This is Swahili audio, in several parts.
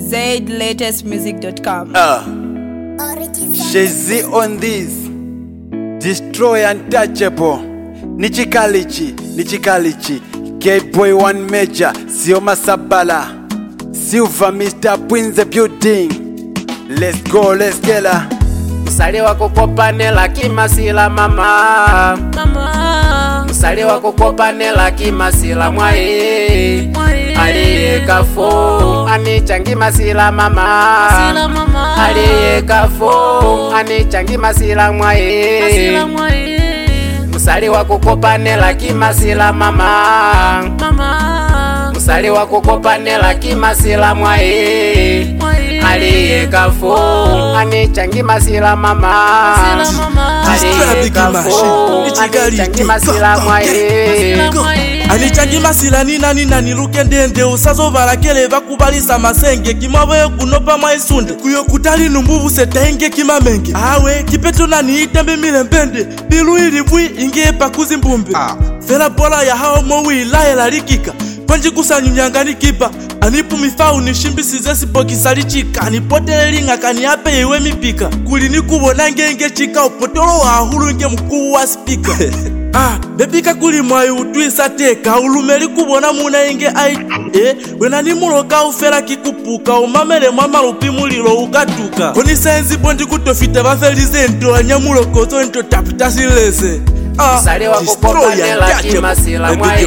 zlatestmusic.com. Jay-Z on this. Destroy Untouchable. Nichikalichi. K-Boy One Major. Sioma Sabala. Silver Mr. Prince the building. Let's go, let's get her. Msali wako kopanela kimasila mama. Msali wako kopanela kimasila mwae. Aliye kafo anichangi masila mama. Aliye kafo anichangi masila mwae. Msali wako kopanela kimasila mama. Msali wako kopanela kimasila mwae. Aliye kafo anichangi masila mama. Aliye kafo anichangi masila mwae. Anichangi masila nina niluke ndende usazo varakele vakubalisa masenge kimawe kunopa maisunde kuyo kutali numbubu setenge kimamenge awe kipeto nani itembe milembende bilu ilivwi inge pakuzi mbumbe fera bola ya hao mowi ilaela likika panji kusanyunyangani kipa anipu mifau nishimbisize sipokisali chika anipotele linga kani ape iwe mipika kulini kubona ngenge chika upotolo wa hulu nge mkuu wa spika bebika kuli mwayi utwisa teka ulumeli kubona muna inge wena ni muloka ufera kikupuka umamele mwama lupi mulilo ukatuka koni senzi bondi kutofite vafelize ento anyamulokozo ento tapita silese Msali wako kopanela kimasila mwae.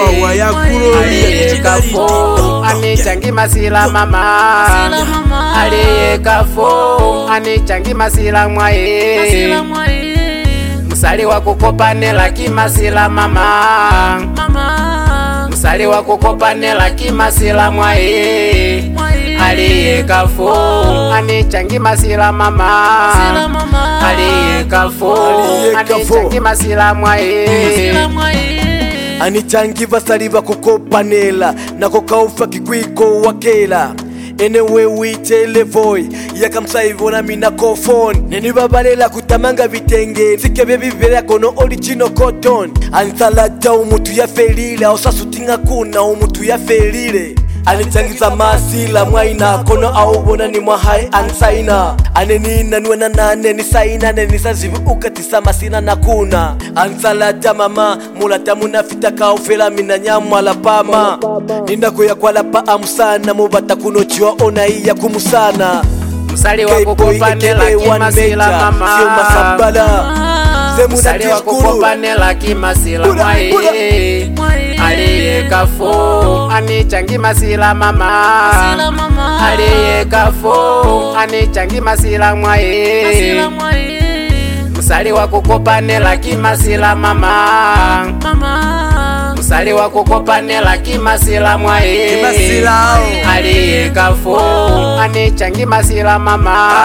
Aliye kafo anichangi masila mama. Aliye kafo anichangi masila mwae. Msali wako kopanela kimasila mama. Msali wako kopanela kimasila mwae. Aliye kafo anichangi masila mama. Aliye kafo anichangi masila mwae. Anichangi vasali vakukopanela nako kaufa kikwiko wakela. Anyway we tell voy yakamsaivona mina kofon neni babalela kutamanga vitenge sike bebi vela kono original cotton ansalata umutu ya felile osasutinga kuna umutu ya felile anichangiza masila mwaina kono aubona ni mwahai ansaina anenina nwena nane ni saina neni sazivi ukatisa masina nakuna ansalata mama mulata munafita kaufela mina nyamu alapama nina kuya kwa lapa amusana mubata kunochiwa ona iya kumusana. Msali wako kopanela kimasila mama. Sioma Sabala. Msali wako kopanela kimasila mwae. Aliye kafo anichangi masila mama. Aliye kafo anichangi masila mwae. Msali wako kopanela kimasila mama. Msali wako kopanela kimasila mwae. Aliye kafo anichangi masila mama.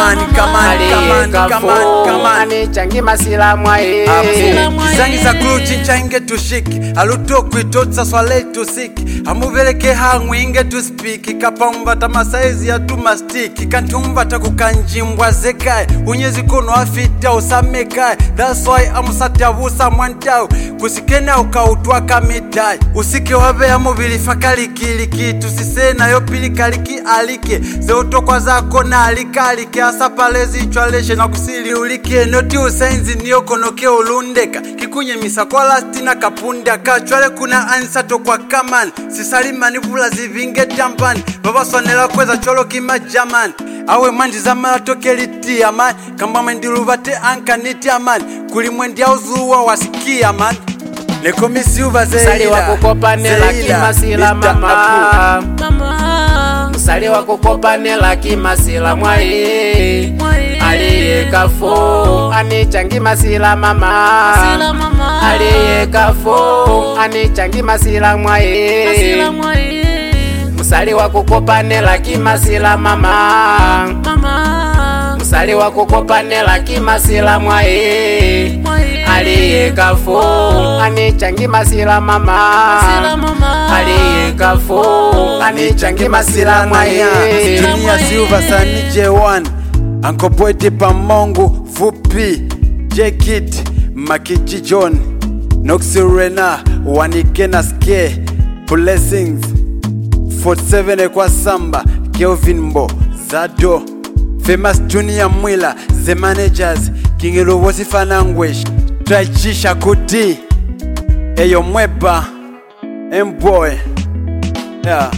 Aliye kafo anichangi masila mwae. Kizangiza kulu chincha inge tushiki aluto kuitotsa swale tusiki amuveleke hangu inge tuspiki kapamba tamasaizi ya tumastiki kantumba takukanjimbwa zekai unyezi kono afita usamekai. That's why amusati avusa mwantau kusikena ukautwa kamidai usike wabe ya mubili fakalikiliki tusisena yopili kaliki alike zeutokwa zako na alikalike asapalezi ichwaleshe na kusili ulike noti usainzi niyo konoke ulundeka kikunye misakola stina kapunde akachwale kuna ansato kwa kamani sisalima nivula zivinge tampani baba sonela kweza cholo kima jamani awe manji za malatoke liti amani kamba mendiluvate anka niti amani kulimwendi ya uzuwa wasikia amani nekomisi uvazeila. Msali wako kopanela kimasila mama. Msali wako kopanela kimasila mwae. Aliye kafo anichangi masila mama. Aliye kafo anichangi masila mwae. Msali wako kopanela kimasila mama. Msali wako kopanela kimasila mwae. Aliye kafo anichangi masila mama. Aliye kafo anichangi masila mwae. Dunia Silva Sani J1 Uncle Boy Tipa Mongo Fupi J-Kid Makichi John Noxy Rena Wanikena Ske Blessings 47 kwa Samba Kelvin Mbo, Zado, Famous Junior Mwila, The Managers, King Elowosi Fanangwesh, Trajisha Kuti, Eyo Mweba, M-Boy, yeah.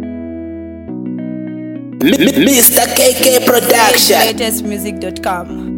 Mr. KK Production. latestmusic.com